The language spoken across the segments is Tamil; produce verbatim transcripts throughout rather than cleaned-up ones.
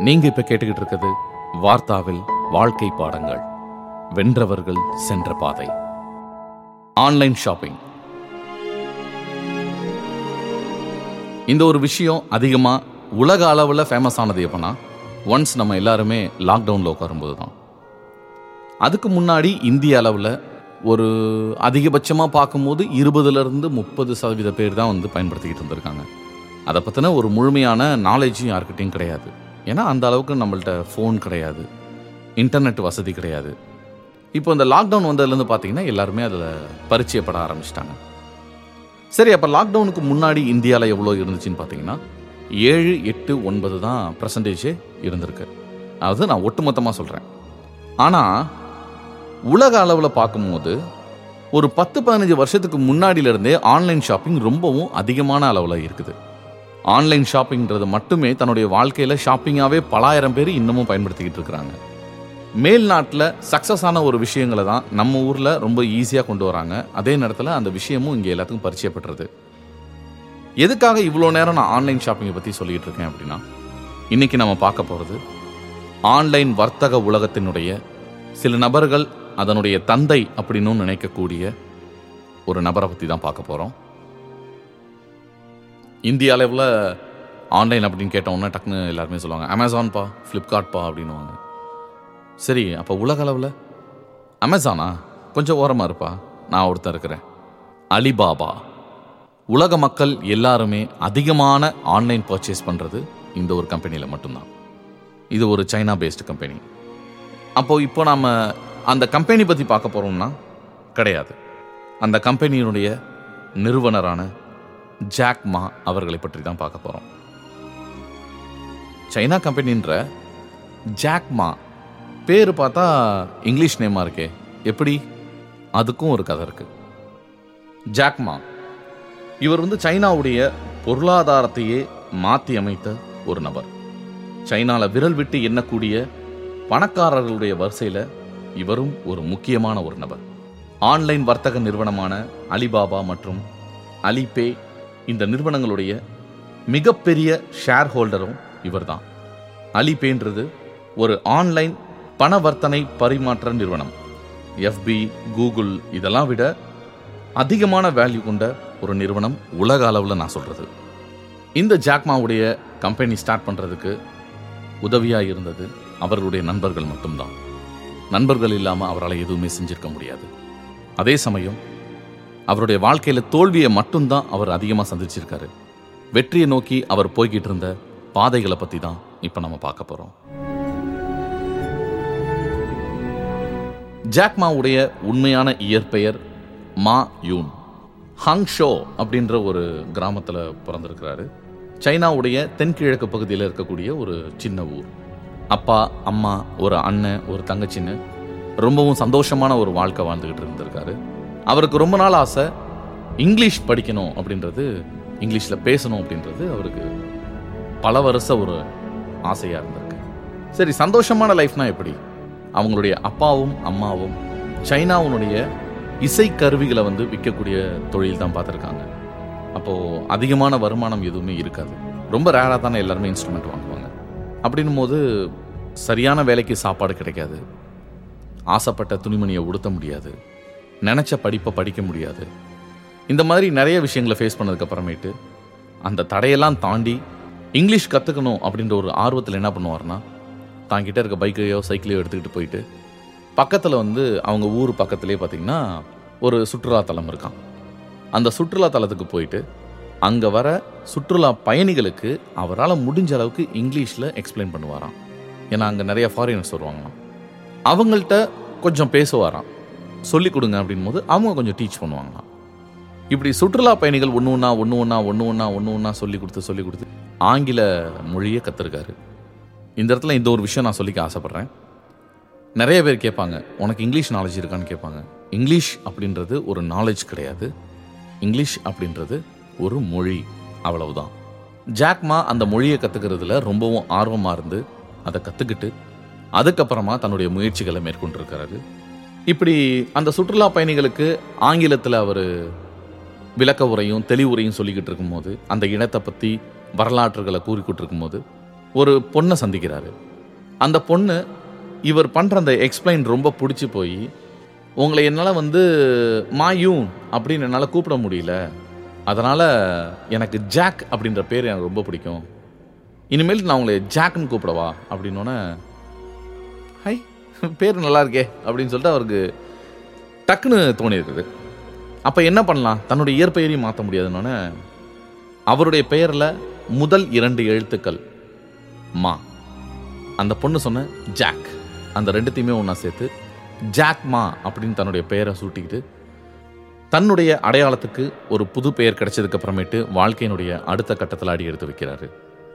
நீங்க இப்ப கேட்டுக்கிட்டு இருக்கிறது வார்த்தாவில் வாழ்க்கை பாடங்கள், வென்றவர்கள் சென்ற பாதை. ஆன்லைன் ஷாப்பிங் இந்த ஒரு விஷயம் அதிகமா உலக அளவில் ஃபேமஸ் ஆனது எப்போனா, ஒன்ஸ் நம்ம எல்லாருமே லாக்டவுனில் உட்காரும்போது தான். அதுக்கு முன்னாடி இந்திய அளவில் ஒரு அதிகபட்சமாக பார்க்கும்போது இருபதுலேருந்து முப்பது சதவீத பேர் தான் வந்து பயன்படுத்திக்கிட்டு இருந்திருக்காங்க. அதை பற்றின ஒரு முழுமையான நாலேஜும் யாருக்கிட்டையும் கிடையாது. ஏன்னா அந்த அளவுக்கு நம்மள்ட்ட ஃபோன் கிடையாது, இன்டர்நெட் வசதி கிடையாது. இப்போ இந்த லாக்டவுன் வந்ததுலேருந்து பார்த்தீங்கன்னா எல்லாருமே அதில் பரிச்சயப்பட ஆரம்பிச்சிட்டாங்க. சரி, அப்போ லாக்டவுனுக்கு முன்னாடி இந்தியாவில் எவ்வளோ இருந்துச்சுன்னு பார்த்தீங்கன்னா ஏழு எட்டு ஒன்பது தான் பர்சன்டேஜே இருந்திருக்கு. அதாவது நான் ஒட்டுமொத்தமாக சொல்கிறேன். ஆனால் உலக அளவில் பார்க்கும்போது ஒரு பத்து பதினஞ்சு வருஷத்துக்கு முன்னாடியிலேருந்தே ஆன்லைன் ஷாப்பிங் ரொம்பவும் அதிகமான அளவில் இருக்குது. ஆன்லைன் ஷாப்பிங்கிறது மட்டுமே தன்னுடைய வாழ்க்கையில் ஷாப்பிங்காகவே பலாயிரம் பேர் இன்னமும் பயன்படுத்திக்கிட்டு இருக்கிறாங்க. மேல் நாட்டில் சக்ஸஸ் ஆன ஒரு விஷயங்களை தான் நம்ம ஊரில் ரொம்ப ஈஸியாக கொண்டு வராங்க. அதே நேரத்தில் அந்த விஷயமும் இங்கே எல்லாத்துக்கும் பரிச்சயப்படுறது. எதுக்காக இவ்வளோ நேரம் நான் ஆன்லைன் ஷாப்பிங்கை பற்றி சொல்லிகிட்டு இருக்கேன் அப்படின்னா, இன்றைக்கி நம்ம பார்க்க போகிறது ஆன்லைன் வர்த்தக உலகத்தினுடைய சில நபர்கள், அதனுடைய தந்தை அப்படின்னு நினைக்கக்கூடிய ஒரு நபரை பற்றி தான் பார்க்க போகிறோம். இந்திய அளவில் ஆன்லைன் அப்படின்னு கேட்டோன்னா டக்குன்னு எல்லாருமே சொல்லுவாங்க அமேசான்பா, ஃப்ளிப்கார்ட்பா அப்படின்வாங்க. சரி, அப்போ உலக அளவில் அமேசானா? கொஞ்சம் ஓரமாக இருப்பா, நான் ஒருத்தர் இருக்கிறேன். அலிபாபா. உலக மக்கள் எல்லாருமே அதிகமான ஆன்லைன் பர்ச்சேஸ் பண்ணுறது இந்த ஒரு கம்பெனியில் மட்டும்தான். இது ஒரு சைனா பேஸ்டு கம்பெனி. அப்போது இப்போ நாம் அந்த கம்பெனி பற்றி பார்க்க போகிறோம்னா கிடையாது. அந்த கம்பெனியினுடைய நிறுவனரான ஜாக் மா அவர்களை பற்றி தான் பார்க்க போகிறோம். சைனா கம்பெனின்ற ஜாக் மா பேர் பார்த்தா இங்கிலீஷ் நேமாக இருக்கே, எப்படி? அதுக்கும் ஒரு கதை இருக்கு. ஜாக் மா இவர் வந்து சைனாவுடைய பொருளாதாரத்தையே மாற்றி அமைத்த ஒரு நபர். சைனாவில் விரல் விட்டு எண்ணக்கூடிய பணக்காரர்களுடைய வரிசையில் இவரும் ஒரு முக்கியமான ஒரு நபர். ஆன்லைன் வர்த்தக நிறுவனமான அலிபாபா மற்றும் அலிபே, இந்த நிறுவனங்களுடைய மிகப்பெரிய ஷேர் ஹோல்டரும் இவர் தான். அலிபேன்றது ஒரு ஆன்லைன் பணவர்த்தனை பரிமாற்ற நிறுவனம். எஃப்பி, கூகுள் இதெல்லாம் விட அதிகமான வேல்யூ கொண்ட ஒரு நிறுவனம் உலக அளவில் நான் சொல்கிறது. இந்த ஜாக்மாவுடைய கம்பெனி ஸ்டார்ட் பண்ணுறதுக்கு உதவியாக இருந்தது அவர்களுடைய நண்பர்கள் மட்டும்தான். நண்பர்கள் இல்லாமல் அவரால் எதுவுமே செஞ்சிருக்க முடியாது. அதே சமயம் அவருடைய வாழ்க்கையில் தோல்வியை மட்டும்தான் அவர் அதிகமாக சந்திச்சிருக்காரு. வெற்றியை நோக்கி அவர் போய்கிட்டு இருந்த பாதைகளை பற்றி தான் இப்போ நம்ம பார்க்க போகிறோம். ஜாக்மாவுடைய உண்மையான இயற்பெயர் மா யூன். ஹங்ஷோ அப்படின்ற ஒரு கிராமத்தில் பிறந்திருக்கிறாரு. சைனாவுடைய தென்கிழக்கு பகுதியில் இருக்கக்கூடிய ஒரு சின்ன ஊர். அப்பா, அம்மா, ஒரு அண்ணன், ஒரு தங்கச்சின்னு ரொம்பவும் சந்தோஷமான ஒரு வாழ்க்கை வாழ்ந்துக்கிட்டு இருந்திருக்காரு. அவருக்கு ரொம்ப நாள் ஆசை இங்கிலீஷ் படிக்கணும் அப்படின்றது, இங்கிலீஷில் பேசணும் அப்படின்றது அவருக்கு பல வருஷ ஒரு ஆசையாக இருந்திருக்கு. சரி, சந்தோஷமான லைஃப்னா எப்படி? அவங்களுடைய அப்பாவும் அம்மாவும் சைனாவுடைய இசை கருவிகளை வந்து விற்கக்கூடிய தொழில் தான் பார்த்துருக்காங்க. அப்போது அதிகமான வருமானம் எதுவுமே இருக்காது. ரொம்ப ரேராக தானே எல்லாருமே இன்ஸ்ட்ருமெண்ட் வாங்குவாங்க. அப்படின்னும் போது சரியான வேலைக்கு சாப்பாடு கிடைக்காது, ஆசைப்பட்ட துணிமணியை உடுத்த முடியாது, நினச்ச படிப்பை படிக்க முடியாது. இந்த மாதிரி நிறைய விஷயங்களை ஃபேஸ் பண்ணதுக்கப்புறமேட்டு அந்த தடையெல்லாம் தாண்டி இங்கிலீஷ் கற்றுக்கணும் அப்படின்ற ஒரு ஆர்வத்தில் என்ன பண்ணுவார்னா, தாங்கிட்ட இருக்க பைக்கையோ சைக்கிளையோ எடுத்துக்கிட்டு போயிட்டு பக்கத்தில் வந்து அவங்க ஊர் பக்கத்துலேயே பார்த்திங்கன்னா ஒரு சுற்றுலாத்தலம் இருக்கான். அந்த சுற்றுலாத்தலத்துக்கு போயிட்டு அங்கே வர சுற்றுலா பயணிகளுக்கு அவரால் முடிஞ்ச அளவுக்கு இங்கிலீஷில் எக்ஸ்பிளைன் பண்ணுவாராம். ஏன்னா அங்கே நிறைய ஃபாரினர்ஸ் வருவாங்களாம். அவங்கள்ட்ட கொஞ்சம் பேசுவாராம். சொல்லிக் கொடுங்க அப்படின் போது அவங்க கொஞ்சம் டீச் பண்ணுவாங்களாம். இப்படி சுற்றுலா பயணிகள் ஒன்று ஒன்றா ஒன்று ஒன்றா ஒன்று ஒன்றா ஒன்று ஒன்றா சொல்லி கொடுத்து சொல்லி கொடுத்து ஆங்கில மொழியை கற்றுருக்காரு. இந்த இடத்துல இந்த ஒரு விஷயம் நான் சொல்லிக்க ஆசைப்பட்றேன். நிறைய பேர் கேட்பாங்க, உனக்கு இங்கிலீஷ் நாலேஜ் இருக்கான்னு கேட்பாங்க. இங்கிலீஷ் அப்படின்றது ஒரு நாலேஜ் கிடையாது. இங்கிலீஷ் அப்படின்றது ஒரு மொழி, அவ்வளவுதான். ஜாக்மா அந்த மொழியை கற்றுக்கிறதுல ரொம்பவும் ஆர்வமாக இருந்து அதை கற்றுக்கிட்டு அதுக்கப்புறமா தன்னுடைய முயற்சிகளை மேற்கொண்டிருக்கிறாரு. இப்படி அந்த சுற்றுலா பயணிகளுக்கு ஆங்கிலத்தில் அவர் விளக்க உரையும் தெளிவுரையும் சொல்லிக்கிட்டு இருக்கும்போது, அந்த இனத்தை பற்றி வரலாற்றுகளை கூறிக்கிட்டு இருக்கும்போது ஒரு பொண்ணை சந்திக்கிறாரு. அந்த பொண்ணு இவர் பண்ணுற அந்த எக்ஸ்பிளைன் ரொம்ப பிடிச்சி போய், உங்களை என்னால் வந்து மாயூன் அப்படின்னு என்னால் கூப்பிட முடியல, அதனால் எனக்கு ஜாக் அப்படின்ற பேர் எனக்கு ரொம்ப பிடிக்கும், இனிமேல் நான் உங்களை ஜாக்னு கூப்பிடவா அப்படின்னோடனே, ஹை பேர் நல்லா இருக்கே அப்படின்னு சொல்லிட்டு அவருக்கு டக்குன்னு தோணி இருக்குது. அப்போ என்ன பண்ணலாம், தன்னுடைய இயற்பெயரையும் மாற்ற முடியாதுன்னொன்னே அவருடைய பெயரில் முதல் இரண்டு எழுத்துக்கள் மா, அந்த பொண்ணு சொன்ன ஜாக், அந்த ரெண்டுத்தையுமே ஒன்றா சேர்த்து ஜாக் மா அப்படின்னு தன்னுடைய பெயரை சூட்டிக்கிட்டு தன்னுடைய அடையாளத்துக்கு ஒரு புது பெயர் கிடைச்சதுக்கு அப்புறமேட்டு வாழ்க்கையினுடைய அடுத்த கட்டத்தில் அடி எடுத்து வைக்கிறாரு.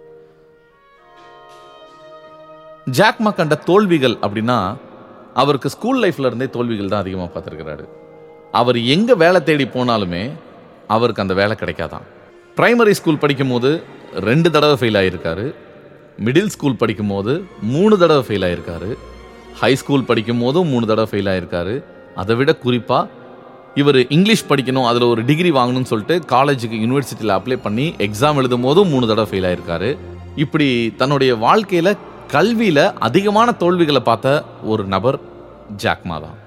ஜாக்மா கண்ட தோல்விகள் அப்படின்னா அவருக்கு ஸ்கூல் லைஃப்ல இருந்தே தோல்விகள் தான் அதிகமாக பார்த்துருக்கிறாரு. அவர் எங்கே வேலை தேடி போனாலுமே அவருக்கு அந்த வேலை கிடைக்காதான். பிரைமரி ஸ்கூல் படிக்கும் போது ரெண்டு தடவை ஃபெயில் ஆகியிருக்காரு, மிடில் ஸ்கூல் படிக்கும் போது மூணு தடவை ஃபெயில் ஆகியிருக்காரு, ஹை ஸ்கூல் படிக்கும் போதும் மூணு தடவை ஃபெயில் ஆகியிருக்காரு. அதை விட குறிப்பாக இவர் இங்கிலீஷ் படிக்கணும், அதில் ஒரு டிகிரி வாங்கணும்னு சொல்லிட்டு காலேஜுக்கு யூனிவர்சிட்டியில் அப்ளை பண்ணி எக்ஸாம் எழுதும் போதும் மூணு தடவை ஃபெயில் ஆகியிருக்காரு. இப்படி தன்னுடைய வாழ்க்கையில் கல்வியில் அதிகமான தோல்விகளை பார்த்த ஒரு நபர் ஜாக்மா தான்.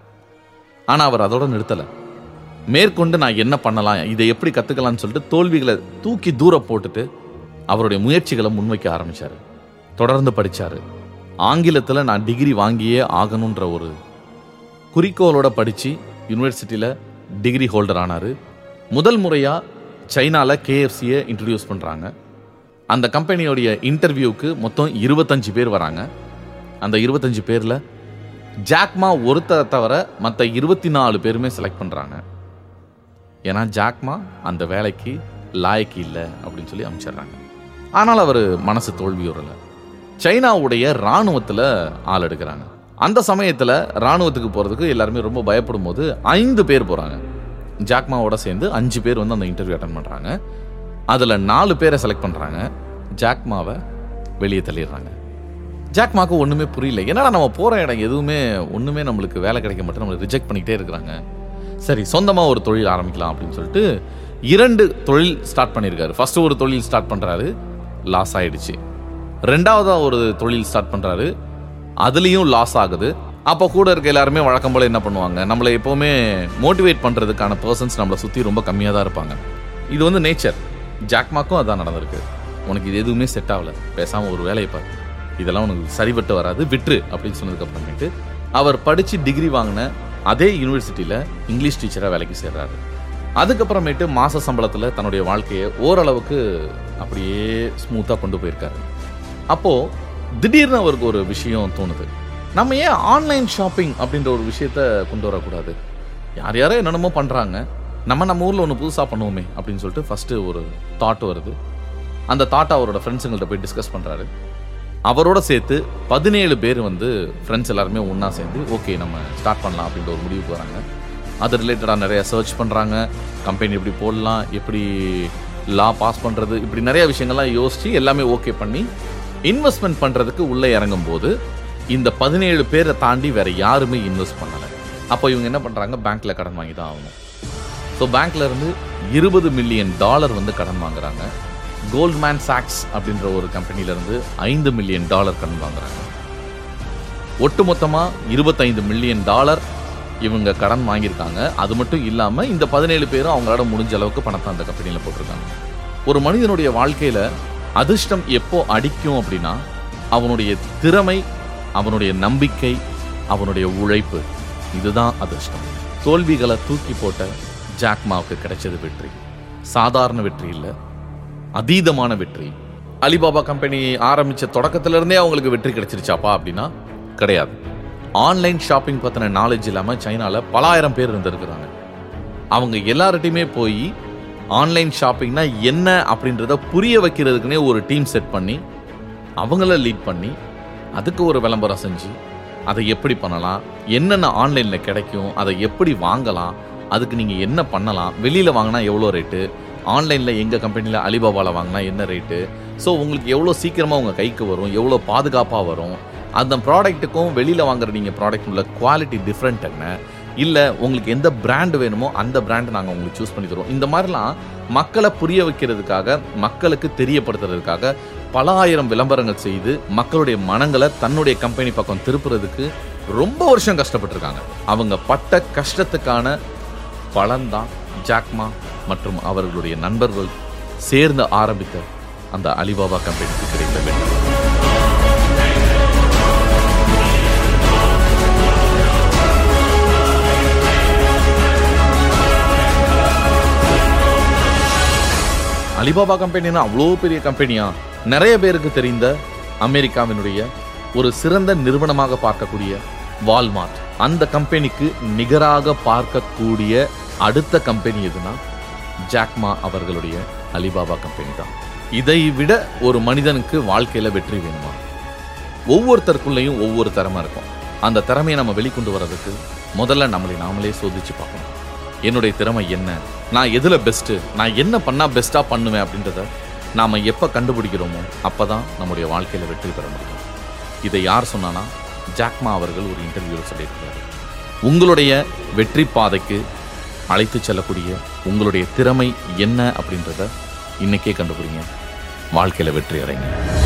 ஆனால் அவர் அதோட நிறுத்தலை. மேற்கொண்டு நான் என்ன பண்ணலாம், இதை எப்படி கற்றுக்கலான்னு சொல்லிட்டு தோல்விகளை தூக்கி தூர போட்டுட்டு அவருடைய முயற்சிகளை முன்வைக்க ஆரம்பித்தார். தொடர்ந்து படித்தார். ஆங்கிலத்தில் நான் டிகிரி வாங்கியே ஆகணுன்ற ஒரு குறிக்கோளோட படித்து யூனிவர்சிட்டியில் டிகிரி ஹோல்டர் ஆனார். முதல் முறையாக சைனாவில் கேஎஃப்சியை இன்ட்ரடியூஸ் பண்ணுறாங்க. அந்த கம்பெனியோடைய இன்டர்வியூவுக்கு மொத்தம் இருபத்தஞ்சு பேர் வராங்க. அந்த இருபத்தஞ்சு பேரில் ஜாக்மா ஒருத்தரை தவிர மற்ற இருபத்தி நாலு பேருமே செலக்ட் பண்ணுறாங்க. ஏன்னா ஜாக்மா அந்த வேலைக்கு லாயக்கு இல்லை அப்படின்னு சொல்லி அமைச்சிடுறாங்க. ஆனால் அவர் மனசு தோல்வியுறலை. சைனாவுடைய இராணுவத்தில் ஆள் எடுக்கிறாங்க. அந்த சமயத்தில் இராணுவத்துக்கு போகிறதுக்கு எல்லாருமே ரொம்ப பயப்படும் போது ஐந்து பேர் போகிறாங்க. ஜாக்மாவோட சேர்ந்து அஞ்சு பேர் வந்து அந்த இன்டர்வியூ அட்டன் பண்ணுறாங்க. அதில் நாலு பேரை செலக்ட் பண்ணுறாங்க. ஜாக்மாவை வெளியே தள்ளிடுறாங்க. ஜாக்மாவுக்கு ஒன்றுமே புரியல. என்னடா நம்ம போகிற இடம் எதுவுமே ஒன்றுமே நம்மளுக்கு வேலை கிடைக்க மாட்டேன், நம்மளை ரிஜெக்ட் பண்ணிக்கிட்டே இருக்கிறாங்க. சரி, சொந்தமாக ஒரு தொழில் ஆரம்பிக்கலாம் அப்படின்னு சொல்லிட்டு இரண்டு தொழில் ஸ்டார்ட் பண்ணியிருக்காரு. ஃபர்ஸ்ட் ஒரு தொழில் ஸ்டார்ட் பண்ணுறாரு, லாஸ் ஆகிடுச்சு. ரெண்டாவதாக ஒரு தொழில் ஸ்டார்ட் பண்ணுறாரு, அதுலேயும் லாஸ் ஆகுது. அப்போ கூட இருக்க எல்லாருமே வழக்கம் போல் என்ன பண்ணுவாங்க, நம்மளை எப்போவுமே மோட்டிவேட் பண்ணுறதுக்கான பர்சன்ஸ் நம்மளை சுற்றி ரொம்ப கம்மியாக தான் இருப்பாங்க. இது வந்து நேச்சர். ஜாக்மாக்கும் அதான் நடந்திருக்கு. உனக்கு இது எதுவுமே செட் ஆகலை, பேசாமல் ஒரு வேலையை பாரு, இதெல்லாம் உனக்கு சரிபட்டு வராது, விட்டுரு அப்படின்னு சொன்னதுக்கு அப்புறமேட்டு அவர் படித்து டிகிரி வாங்கின அதே யூனிவர்சிட்டியில் இங்கிலீஷ் டீச்சராக வேலைக்கு சேர்றாரு. அதுக்கப்புறமேட்டு மாத சம்பளத்தில் தன்னுடைய வாழ்க்கையை ஓரளவுக்கு அப்படியே ஸ்மூத்தாக கொண்டு போயிருக்காரு. அப்போது திடீர்னு அவருக்கு ஒரு விஷயம் தோணுது, நம்ம ஏன் ஆன்லைன் ஷாப்பிங் அப்படின்ற ஒரு விஷயத்த கொண்டு வரக்கூடாது, யார் யாரோ என்னென்னமோ பண்ணுறாங்க, நம்ம நம்ம ஊரில் ஒன்று புதுசாக பண்ணுவோமே அப்படின்னு சொல்லிட்டு ஃபஸ்ட்டு ஒரு தாட் வருது. அந்த தாட்டை அவரோட ஃப்ரெண்ட்ஸுங்கள்ட்ட போய் டிஸ்கஸ் பண்ணுறாரு. அவரோட சேர்த்து பதினேழு பேர் வந்து ஃப்ரெண்ட்ஸ் எல்லாருமே ஒன்றா சேர்ந்து ஓகே நம்ம ஸ்டார்ட் பண்ணலாம் அப்படின்ற ஒரு முடிவுக்கு வராங்க. அது ரிலேட்டடாக நிறையா சர்ச் பண்ணுறாங்க. கம்பெனி எப்படி போடலாம், எப்படி லா பாஸ் பண்ணுறது, இப்படி நிறையா விஷயங்கள்லாம் யோசித்து எல்லாமே ஓகே பண்ணி இன்வெஸ்ட்மெண்ட் பண்ணுறதுக்கு உள்ளே இறங்கும்போது இந்த பதினேழு பேரை தாண்டி வேறு யாருமே இன்வெஸ்ட் பண்ணலை. அப்போ இவங்க என்ன பண்ணுறாங்க, பேங்க்கில் கடன் வாங்கி தான் ஆகணும். ஸோ பேங்க்கில் இருந்து இருபது மில்லியன் டாலர் வந்து கடன் வாங்குறாங்க. கோல்ட்மேன் சாக்ஸ் அப்படின்ற ஒரு கம்பெனியிலேருந்து ஐந்து மில்லியன் டாலர் கடன் வாங்குறாங்க. ஒட்டுமொத்தமாக இருபத்தைந்து மில்லியன் டாலர் இவங்க கடன் வாங்கியிருக்காங்க. அது மட்டும் இல்லாமல் இந்த பதினேழு பேரும் அவங்களோட முடிஞ்ச அளவுக்கு பணத்தை அந்த கம்பெனியில் போட்டிருக்காங்க. ஒரு மனிதனுடைய வாழ்க்கையில் அதிர்ஷ்டம் எப்போ அடிக்கும் அப்படின்னா அவனுடைய திறமை, அவனுடைய நம்பிக்கை, அவனுடைய உழைப்பு, இதுதான் அதிர்ஷ்டம். தோல்விகளை தூக்கி போட்ட ஜாக்மாவுக்கு கிடைச்சது வெற்றி. சாதாரண வெற்றி இல்லை, அதீதமான வெற்றி. அலிபாபா கம்பெனி ஆரம்பித்த தொடக்கத்திலிருந்தே அவங்களுக்கு வெற்றி கிடைச்சிருச்சாப்பா அப்படின்னா கிடையாது. ஆன்லைன் ஷாப்பிங் பற்றின நாலேஜ் இல்லாமல் சைனாவில் பல ஆயிரம் பேர் இருந்திருக்கிறாங்க. அவங்க எல்லார்ட்டையுமே போய் ஆன்லைன் ஷாப்பிங்னா என்ன அப்படின்றத புரிய வைக்கிறதுக்குனே ஒரு டீம் செட் பண்ணி அவங்கள லீட் பண்ணி அதுக்கு ஒரு விளம்பரம் செஞ்சு அதை எப்படி பண்ணலாம், என்னென்ன ஆன்லைனில் கிடைக்கும், அதை எப்படி வாங்கலாம், அதுக்கு நீங்கள் என்ன பண்ணலாம், வெளியில் வாங்கினா எவ்வளோ ரேட்டு, ஆன்லைனில் எங்கள் கம்பெனியில் அலிபாபாவில் வாங்கினா என்ன ரேட்டு, ஸோ உங்களுக்கு எவ்வளோ சீக்கிரமாக உங்கள் கைக்கு வரும், எவ்வளோ பாதுகாப்பாக வரும், அந்த ப்ராடக்ட்டுக்கும் வெளியில் வாங்குற நீங்கள் ப்ராடக்ட் உள்ள குவாலிட்டி டிஃப்ரெண்ட் என்ன, இல்லை உங்களுக்கு எந்த பிராண்ட் வேணுமோ அந்த பிராண்ட் நாங்கள் உங்களுக்கு சூஸ் பண்ணி தருவோம். இந்த மாதிரிலாம் மக்களை புரிய வைக்கிறதுக்காக, மக்களுக்கு தெரியப்படுத்துறதுக்காக பல ஆயிரம் விளம்பரங்கள் செய்து மக்களுடைய மனங்களை தன்னுடைய கம்பெனி பக்கம் திருப்புறதுக்கு ரொம்ப வருஷம் கஷ்டப்பட்டிருக்காங்க. அவங்க பட்ட கஷ்டத்துக்கான பலன்தான் ஜாக்மா மற்றும் அவர்களுடைய நண்பர்கள் சேர்ந்து ஆரம்பித்த அந்த அலிபாபா கம்பெனிக்கு கிடைத்த வெற்றி. அலிபாபா கம்பெனினா அவ்வளோ பெரிய கம்பெனியா? நிறைய பேருக்கு தெரிந்த அமெரிக்காவினுடைய ஒரு சிறந்த நிறுவனமாக பார்க்கக்கூடிய வால்மார்ட், அந்த கம்பெனிக்கு நிகராக பார்க்கக்கூடிய அடுத்த கம்பெனி எதுனா ஜாக்மா அவர்களுடைய அலிபாபா கம்பெனி தான். இதை விட ஒரு மனிதனுக்கு வாழ்க்கையில வெற்றி வேணுமா? ஒவ்வொருத்தருக்குள்ளேயும் ஒவ்வொரு திறமை இருக்கும். அந்த திறமையை நம்ம வெளிக்கொண்டு வர்றதுக்கு முதல்ல நம்மளை நாமளே சோதிச்சு பார்க்கணும். என்னுடைய திறமை என்ன, நான் எதுல பெஸ்ட்டு, நான் என்ன பண்ணா பெஸ்டா பண்ணுவேன் அப்படின்றத நாம எப்ப கண்டுபிடிக்கிறோமோ அப்பதான் நம்முடைய வாழ்க்கையில வெற்றி பெற முடியும். இதை யார் சொன்னானா? ஜாக்மா அவர்கள் ஒரு இன்டர்வியூல சொல்லியிருக்கிறார். உங்களுடைய வெற்றி பாதைக்கு அழைத்து செல்லக்கூடிய உங்களுடைய திறமை என்ன அப்படின்றத இன்னைக்கே கண்டுபிடிங்க. வாழ்க்கையில வெற்றி அடைங்க.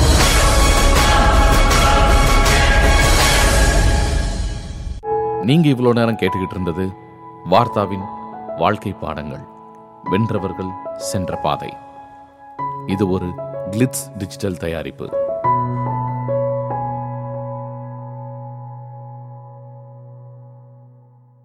நீங்க இவ்வளவு நேரம் கேட்டுக்கிட்டு இருந்தது வார்த்தாவின் வாழ்க்கை பாடங்கள், வென்றவர்கள் சென்ற பாதை. இது ஒரு கிளிட்ஸ் டிஜிட்டல் தயாரிப்பு.